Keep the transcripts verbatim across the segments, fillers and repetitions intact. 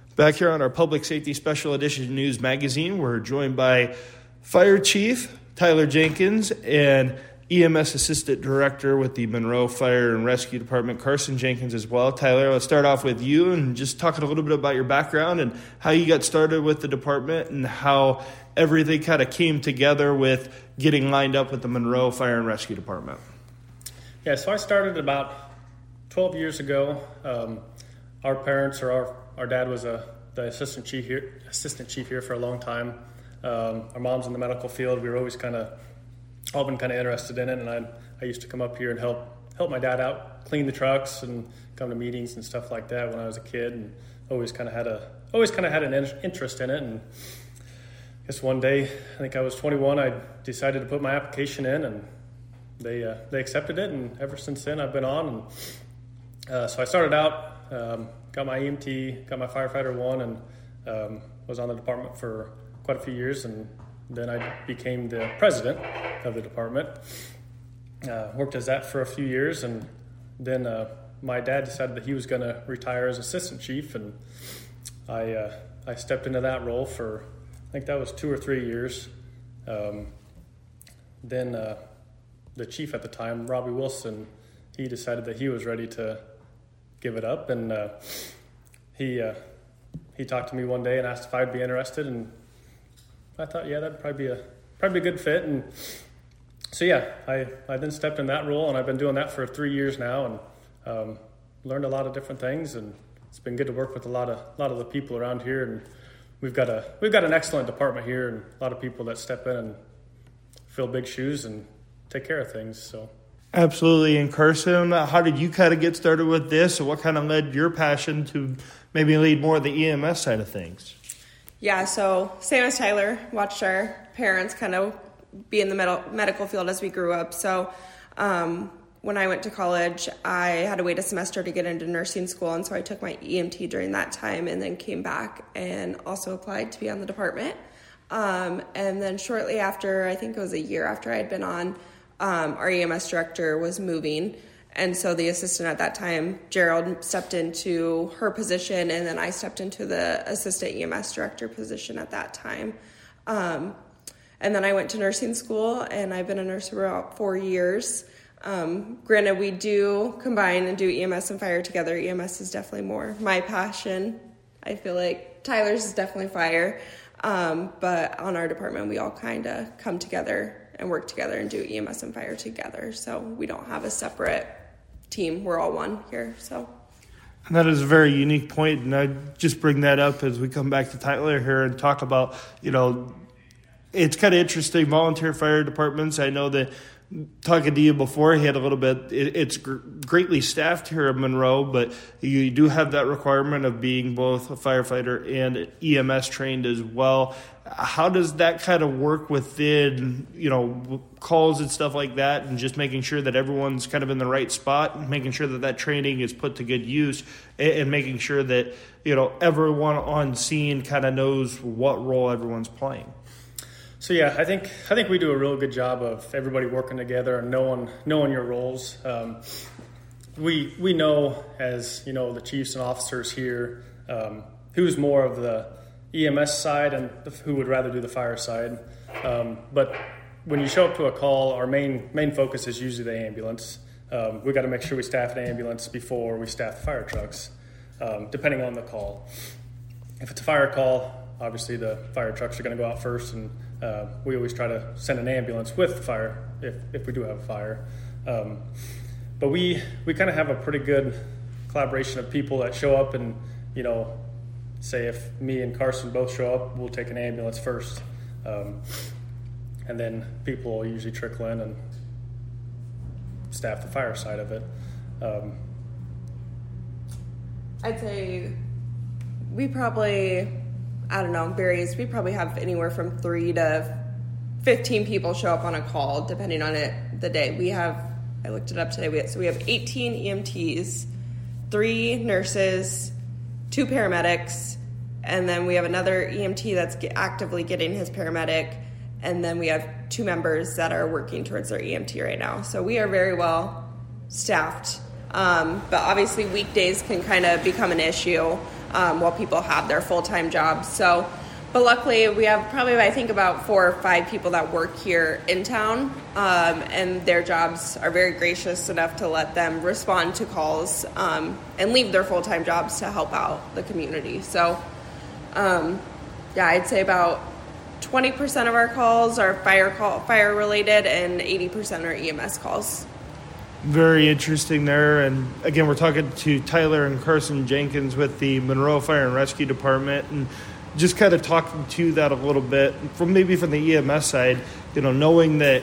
Back here on our Public Safety Special Edition News Magazine, we're joined by Fire Chief Tyler Jenkins and E M S Assistant Director with the Monroe Fire and Rescue Department, Carson Jenkins, as well. Tyler, let's start off with you and just talking a little bit about your background and how you got started with the department and how everything kind of came together with getting lined up with the Monroe Fire and Rescue Department. Yeah, so I started about twelve years ago. Um, our parents or our Our dad was a, the assistant chief here, assistant chief here for a long time. Um, our mom's in the medical field. We were always kind of, all been kind of interested in it, and I, I used to come up here and help help my dad out, clean the trucks, and come to meetings and stuff like that when I was a kid, and always kind of had a always kind of had an interest in it. And I guess one day, I think I was twenty-one, I decided to put my application in, and they uh, they accepted it, and ever since then I've been on. And uh, so I started out. Um, got my E M T, got my firefighter one, and um, was on the department for quite a few years, and then I became the president of the department. Uh, worked as that for a few years, and then uh, my dad decided that he was going to retire as assistant chief, and I uh, I stepped into that role for, I think that was two or three years. Um, then uh, the chief at the time, Robbie Wilson, he decided that he was ready to give it up, and uh, he uh, he talked to me one day and asked if I'd be interested, and I thought, yeah, that'd probably be a probably be a good fit. And so yeah, I, I then stepped in that role, and I've been doing that for three years now, and um, learned a lot of different things, and it's been good to work with a lot of a lot of the people around here, and we've got a we've got an excellent department here, and a lot of people that step in and fill big shoes and take care of things. So. Absolutely. And Carson, how did you kind of get started with this, and what kind of led your passion to maybe lead more of the E M S side of things? Yeah, so same as Tyler, watched our parents kind of be in the med- medical field as we grew up. So um, when I went to college, I had to wait a semester to get into nursing school, and so I took my E M T during that time and then came back and also applied to be on the department. Um, and then shortly after, I think it was a year after I had been on, Um, our E M S director was moving, and so the assistant at that time, Gerald, stepped into her position, and then I stepped into the assistant E M S director position at that time. Um, and then I went to nursing school, and I've been a nurse for about four years. Um, granted, we do combine and do E M S and fire together. E M S is definitely more my passion. I feel like Tyler's is definitely fire, um, but on our department, we all kind of come together and work together and do E M S and fire together. So we don't have a separate team. We're all one here. So, and that is a very unique point, and I just bring that up as we come back to Tyler here and talk about, you know, it's kind of interesting, volunteer fire departments. I know that talking to you before, he had a little bit, it, it's gr- greatly staffed here at Monroe, but you do have that requirement of being both a firefighter and E M S trained as well. How does that kind of work within, you know, calls and stuff like that, and just making sure that everyone's kind of in the right spot, and making sure that that training is put to good use, and, and making sure that, you know, everyone on scene kind of knows what role everyone's playing? So yeah, I think I think we do a real good job of everybody working together and knowing knowing your roles. Um, we we know, as you know, the chiefs and officers here, um, who's more of the E M S side and who would rather do the fire side. Um, but when you show up to a call, our main main focus is usually the ambulance. Um, we got to make sure we staff an ambulance before we staff the fire trucks, um, depending on the call. If it's a fire call, obviously the fire trucks are going to go out first, and uh, we always try to send an ambulance with the fire if, if we do have a fire. Um, but we we kind of have a pretty good collaboration of people that show up, and, you know, say if me and Carson both show up, we'll take an ambulance first. Um, and then people will usually trickle in and staff the fire side of it. Um, I'd say we probably, I don't know, varies. We probably have anywhere from three to fifteen people show up on a call, depending on it the day. We have, I looked it up today, we have, so we have eighteen E M Ts, three nurses, two paramedics, and then we have another E M T that's get, actively getting his paramedic, and then we have two members that are working towards their E M T right now. So we are very well staffed, um, but obviously weekdays can kind of become an issue. um, while people have their full-time jobs. So, but luckily we have probably, I think, about four or five people that work here in town, um, and their jobs are very gracious enough to let them respond to calls um, and leave their full-time jobs to help out the community. So, um, yeah, I'd say about twenty percent of our calls are fire call, fire related, and eighty percent are E M S calls. Very interesting there. And again, we're talking to Tyler and Carson Jenkins with the Monroe Fire and Rescue Department, and just kind of talking to that a little bit from maybe from the E M S side, you know, knowing that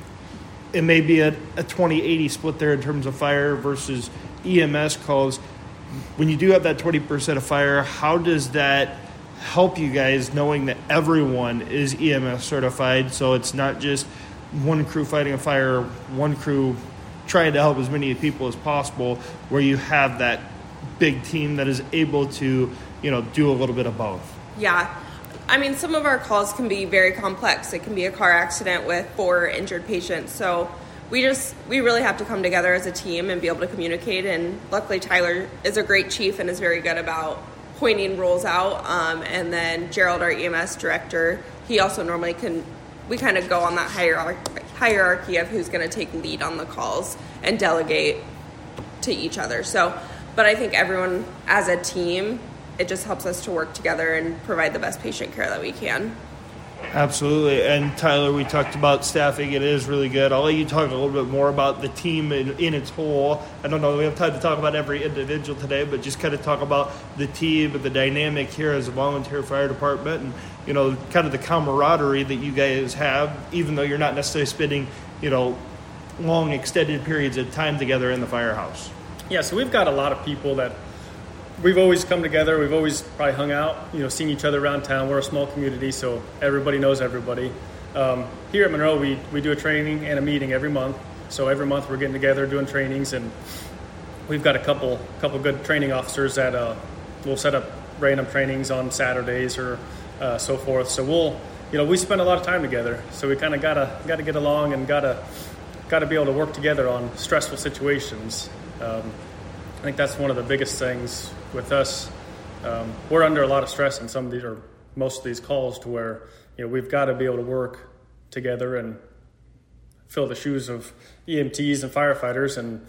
it may be a, a twenty eighty split there in terms of fire versus E M S calls. When you do have that twenty percent of fire, how does that help you guys knowing that everyone is E M S certified, so it's not just one crew fighting a fire, one crew trying to help as many people as possible, where you have that big team that is able to, you know, do a little bit of both? Yeah. I mean, some of our calls can be very complex. It can be a car accident with four injured patients. So we just, we really have to come together as a team and be able to communicate. And luckily, Tyler is a great chief and is very good about pointing roles out. Um, and then Gerald, our E M S director, he also normally can, we kind of go on that hierarchy, hierarchy of who's going to take lead on the calls and delegate to each other. So, but I think everyone as a team, it just helps us to work together and provide the best patient care that we can. Absolutely. And Tyler, we talked about staffing. It is really good. I'll let you talk a little bit more about the team in, in its whole. I don't know if we have time to talk about every individual today, but just kind of talk about the team and the dynamic here as a volunteer fire department, and, you know, kind of the camaraderie that you guys have, even though you're not necessarily spending, you know, long extended periods of time together in the firehouse. Yeah, so we've got a lot of people that we've always come together. We've always probably hung out, you know, seen each other around town. We're a small community, so everybody knows everybody. Um, here at Monroe, we, we do a training and a meeting every month. So every month we're getting together doing trainings, and we've got a couple couple good training officers that uh, will set up random trainings on Saturdays or uh, so forth. So we'll, you know, we spend a lot of time together. So we kind of gotta gotta get along and gotta gotta be able to work together on stressful situations. Um, I think that's one of the biggest things with us. Um, we're under a lot of stress in some of these, or most of these calls, to where, you know, we've got to be able to work together and fill the shoes of E M Ts and firefighters and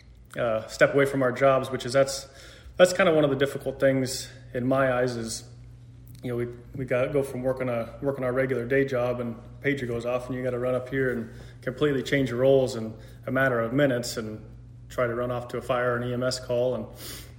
uh, step away from our jobs, which is that's that's kind of one of the difficult things in my eyes. Is, you know, we we got to go from working a working our regular day job and pager goes off and you got to run up here and completely change your roles in a matter of minutes and try to run off to a fire or an E M S call. And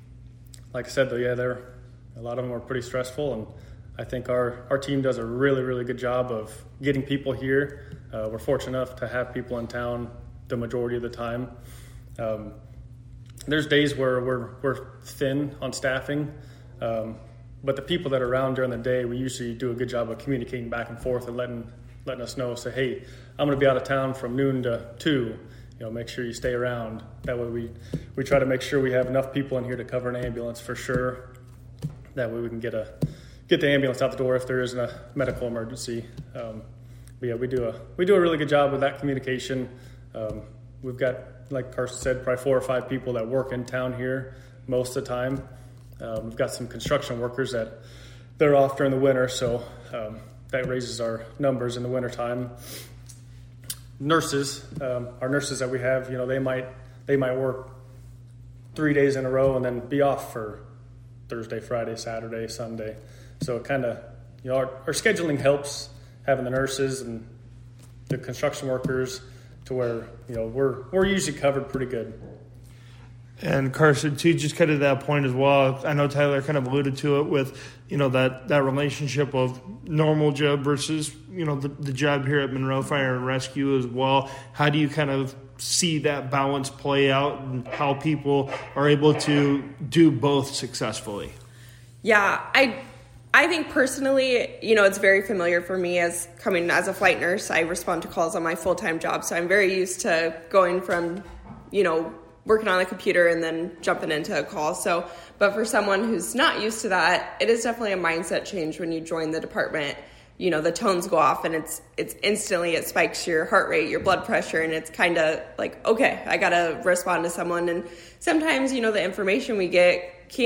like I said, though, yeah, they're, a lot of them are pretty stressful, and I think our, our team does a really, really good job of getting people here. Uh, we're fortunate enough to have people in town the majority of the time. Um, there's days where we're we're thin on staffing, um, but the people that are around during the day, we usually do a good job of communicating back and forth and letting letting us know, say, hey, I'm going to be out of town from noon to two. You know, make sure you stay around. That way we, we try to make sure we have enough people in here to cover an ambulance for sure. That way we can get a get the ambulance out the door if there is a medical emergency. Um, but yeah, we do a we do a really good job with that communication. Um, we've got, like Carson said, probably four or five people that work in town here most of the time. Um, we've got some construction workers that they're off during the winter, so um, that raises our numbers in the wintertime. Nurses, um, our nurses that we have, you know, they might they might work three days in a row and then be off for Thursday, Friday, Saturday, Sunday. So it kind of, you know, our, our scheduling helps, having the nurses and the construction workers, to where, you know, we're we're usually covered pretty good. And Carson, too, just kind of that point as well. I know Tyler kind of alluded to it with, you know, that, that relationship of normal job versus, you know, the, the job here at Monroe Fire and Rescue as well. How do you kind of see that balance play out and how people are able to do both successfully? Yeah, I I think personally, you know, it's very familiar for me as coming as a flight nurse. I respond to calls on my full-time job, so I'm very used to going from, you know, working on the computer and then jumping into a call. So, but for someone who's not used to that, it is definitely a mindset change when you join the department. You know, the tones go off and it's it's instantly, it spikes your heart rate, your blood pressure, and it's kind of like, okay, I got to respond to someone. And sometimes, you know, the information we get can't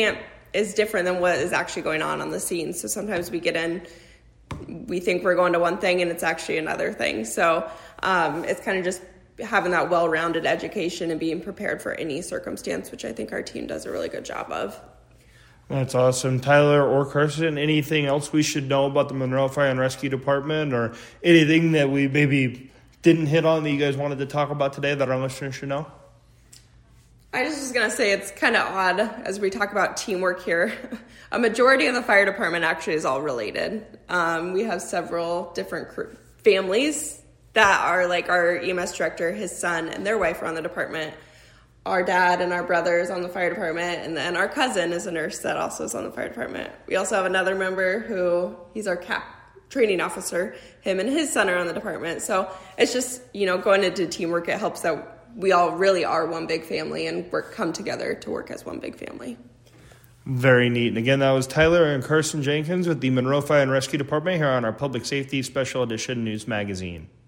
is different than what is actually going on on the scene. So sometimes we get in, we think we're going to one thing and it's actually another thing. So um, it's kind of just having that well-rounded education and being prepared for any circumstance, which I think our team does a really good job of. That's awesome. Tyler or Carson, anything else we should know about the Monroe Fire and Rescue Department, or anything that we maybe didn't hit on that you guys wanted to talk about today that our listeners should know? I just was going to say it's kind of odd as we talk about teamwork here. A majority of the fire department actually is all related. Um, we have several different cr- families that are like our E M S director, his son, and their wife are on the department. Our dad and our brother is on the fire department, and then our cousin is a nurse that also is on the fire department. We also have another member who, he's our cap training officer. Him and his son are on the department. So it's just, you know, going into teamwork, it helps that we all really are one big family and work come together to work as one big family. Very neat. And again, that was Tyler and Carson Jenkins with the Monroe Fire and Rescue Department here on our Public Safety Special Edition News Magazine.